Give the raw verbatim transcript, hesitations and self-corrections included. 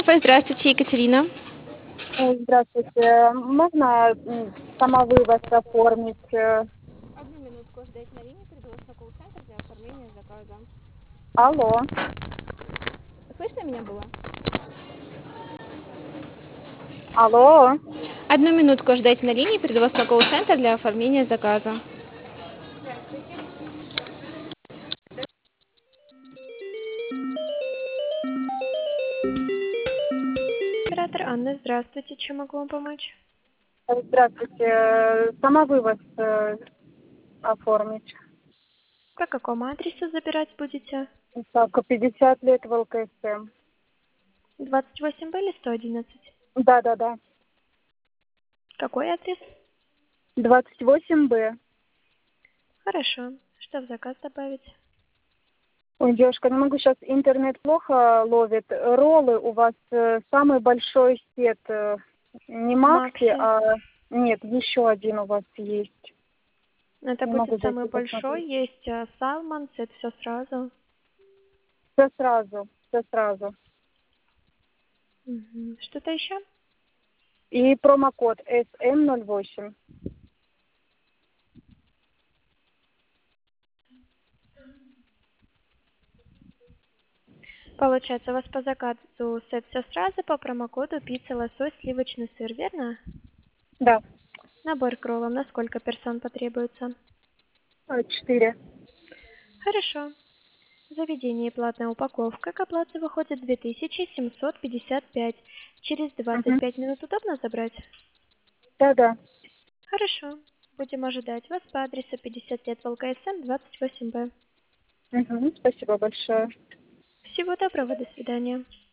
кафе. Здравствуйте, Екатерина. Ой, здравствуйте. Можно м, самовывоз оформить? э? Одну минутку ждать на линии, перейду вас на колл-центр для оформления заказа. Алло, Слышно меня было? алло. Одну минутку ждать на линии, перейду вас на колл-центр для оформления заказа. Оператор Анна, здравствуйте. Чем могу вам помочь? Э, Здравствуйте. Э, Самовывоз э, оформить. По какому адресу забирать будете? Так, пятьдесят лет в ЛКСМ. двадцать восемь Б или сто одиннадцать? Да, да, да. Какой адрес? двадцать восемь Б. Хорошо. Что в заказ добавить? Ой, девушка, не могу, сейчас интернет плохо ловит. Роллы у вас э, самый большой сет. э, Не Макси, Макси. а нет, еще один у вас есть. Это Не могу будет самый зайти большой. посмотреть. Есть э, салмон, это все сразу. Все сразу, все сразу. Мгм. Что-то еще? И промокод эс эм ноль восемь. Получается, у вас по заказу сет все сразу по промокоду пицца, лосось, сливочный сыр, верно? Да, Набор к роллам на сколько персон потребуется? э, четыре. Хорошо. Заведение и платная упаковка к оплате выходит две тысячи семьсот пятьдесят пять. Через двадцать Угу. пять минут удобно забрать? Да-да. Хорошо. Будем ожидать вас по адресу пятьдесят лет в ЛКСМ, двадцать восемь Б. Угу. Спасибо большое. Всего доброго, до свидания.